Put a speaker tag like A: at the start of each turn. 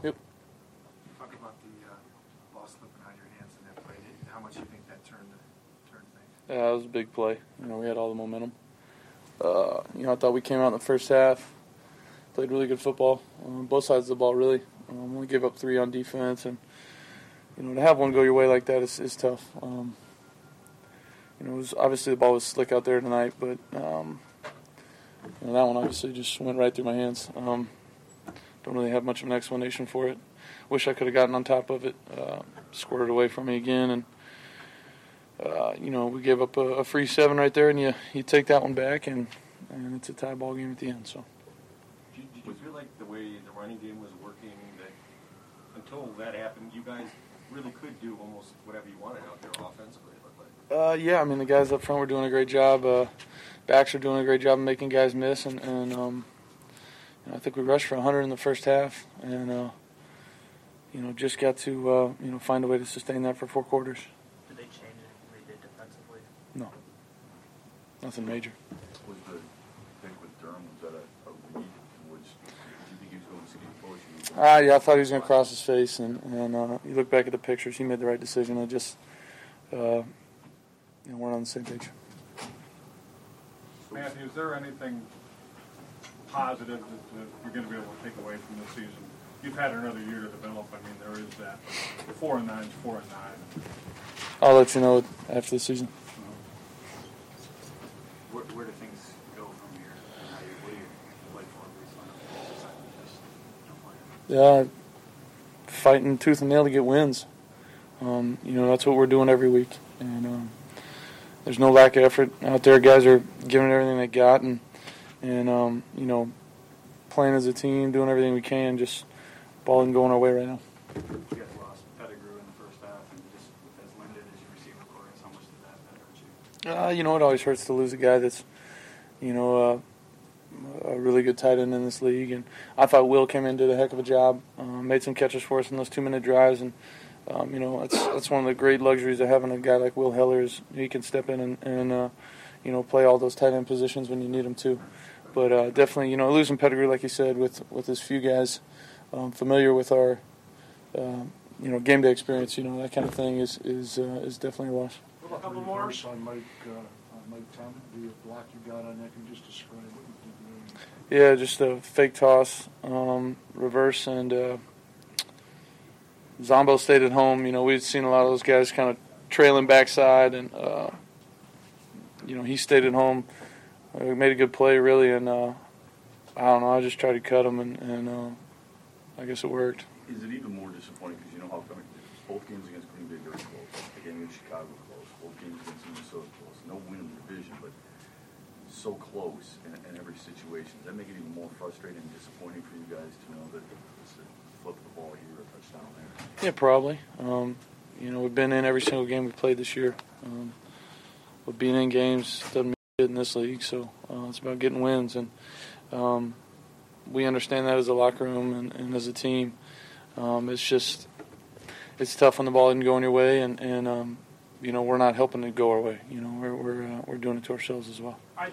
A: Yep.
B: Talk about the ball slipping out of your hands in that play. How much you think that turned things?
A: Yeah, it was a big play. We had all the momentum. I thought we came out in the first half, played really good football, both sides of the ball really. Only gave up 3 on defense, and to have one go your way like that is tough. It was obviously the ball was slick out there tonight, but that one obviously just went right through my hands. Don't really have much of an explanation for it. Wish I could have gotten on top of it, squirted away from me again, and we gave up a free 7 right there, and you take that one back, and it's a tie ball game at the end. So.
C: Did you feel like the way the running game was working, that until that happened, you guys really could do almost whatever you wanted out there offensively? It looked like.
A: Yeah, the guys up front were doing a great job. Backs are doing a great job of making guys miss, and I think we rushed for 100 in the first half, and just got to find a way to sustain that for 4 quarters.
D: Did they change anything they did defensively?
A: No, nothing major.
E: Was the pick with Durham, was that a read? Did you think he was going to see the push?
A: Yeah, I thought he was going to cross his face, and you look back at the pictures, he made the right decision. I just, we're on the same page.
F: Matthew, is there anything positive that you're going to be able to take away from this season? You've had another year to develop. There is that. 4-9 is 4-9.
A: I'll let you know after the season.
B: Where do things go from here? What do you play for?
A: Yeah, fighting tooth and nail to get wins. That's what we're doing every week, and there's no lack of effort out there. Guys are giving everything they got, and playing as a team, doing everything we can, just balling going our way right now.
B: You guys lost Pettigrew in the first half, and just as limited as your receiver core is, how much did that hurt you?
A: It always hurts to lose a guy that's, a really good tight end in this league. And I thought Will came in, did a heck of a job, made some catches for us in those 2-minute drives. And, that's one of the great luxuries of having a guy like Will Heller is he can step in and play all those tight end positions when you need him to. But definitely, losing Pettigrew, like you said, with his few guys familiar with our, game day experience, that kind of thing is definitely a loss.
G: A couple more. On Mike Thomas, the block you got on that, can you just describe what you did there?
A: Yeah, just a fake toss, reverse, and Zombo stayed at home. We'd seen a lot of those guys kind of trailing backside, and he stayed at home. Made a good play, really, and I don't know. I just tried to cut him, and I guess it worked.
E: Is it even more disappointing because both games against Green Bay very close, the game against Chicago close, both games against Minnesota close, no win in the division, but so close in every situation. Does that make it even more frustrating and disappointing for you guys to know that it's a flip of the ball here, a touchdown there?
A: Yeah, probably. We've been in every single game we played this year. But being in games doesn't mean it in this league, so it's about getting wins. And we understand that as a locker room and as a team. It's tough when the ball isn't going your way, and we're not helping it go our way. We're doing it to ourselves as well.
F: I